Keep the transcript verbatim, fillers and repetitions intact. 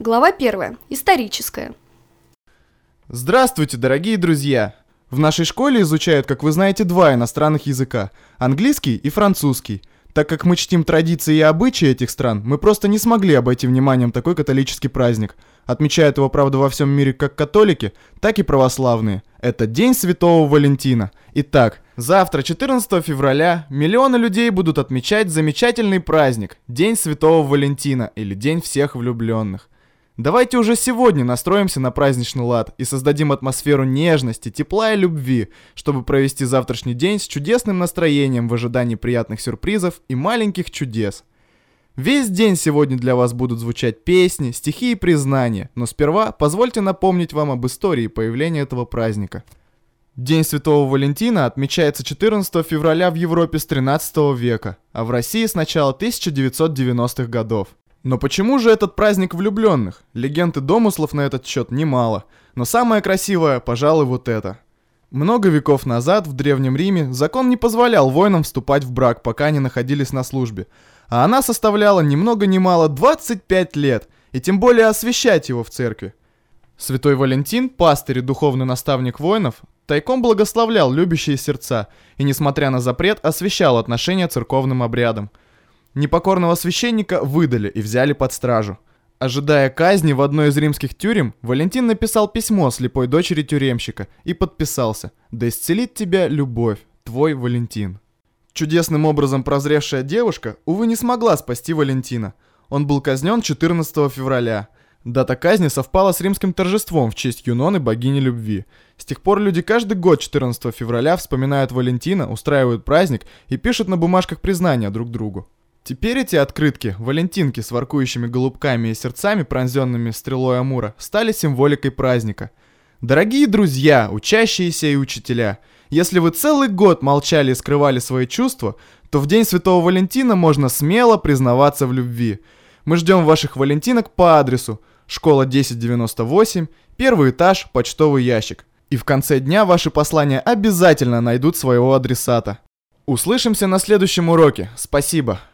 Глава первая. Историческая. Здравствуйте, дорогие друзья! В нашей школе изучают, как вы знаете, два иностранных языка – английский и французский. Так как мы чтим традиции и обычаи этих стран, мы просто не смогли обойти вниманием такой католический праздник. Отмечают его, правда, во всем мире как католики, так и православные. Это День Святого Валентина. Итак, завтра, четырнадцатого февраля, миллионы людей будут отмечать замечательный праздник – День Святого Валентина или День всех влюбленных. Давайте уже сегодня настроимся на праздничный лад и создадим атмосферу нежности, тепла и любви, чтобы провести завтрашний день с чудесным настроением в ожидании приятных сюрпризов и маленьких чудес. Весь день сегодня для вас будут звучать песни, стихи и признания, но сперва позвольте напомнить вам об истории появления этого праздника. День Святого Валентина отмечается четырнадцатого февраля в Европе с тринадцатого века, а в России с начала тысяча девятьсот девяностых годов. Но почему же этот праздник влюбленных? Легенд и домыслов на этот счет немало, но самое красивое, пожалуй, вот это. Много веков назад в Древнем Риме закон не позволял воинам вступать в брак, пока они находились на службе, а она составляла ни много ни мало двадцать пять лет, и тем более освящать его в церкви. Святой Валентин, пастырь и духовный наставник воинов, тайком благословлял любящие сердца и, несмотря на запрет, освящал отношения церковным обрядам. Непокорного священника выдали и взяли под стражу. Ожидая казни в одной из римских тюрем, Валентин написал письмо слепой дочери тюремщика и подписался: «Да исцелит тебя любовь, твой Валентин». Чудесным образом прозревшая девушка, увы, не смогла спасти Валентина. Он был казнен четырнадцатого февраля. Дата казни совпала с римским торжеством в честь Юноны, богини любви. С тех пор люди каждый год четырнадцатого февраля вспоминают Валентина, устраивают праздник и пишут на бумажках признания друг другу. Теперь эти открытки, валентинки с воркующими голубками и сердцами, пронзенными стрелой Амура, стали символикой праздника. Дорогие друзья, учащиеся и учителя, если вы целый год молчали и скрывали свои чувства, то в День Святого Валентина можно смело признаваться в любви. Мы ждем ваших валентинок по адресу школа десять девяносто восемь, первый этаж, почтовый ящик. И в конце дня ваши послания обязательно найдут своего адресата. Услышимся на следующем уроке. Спасибо.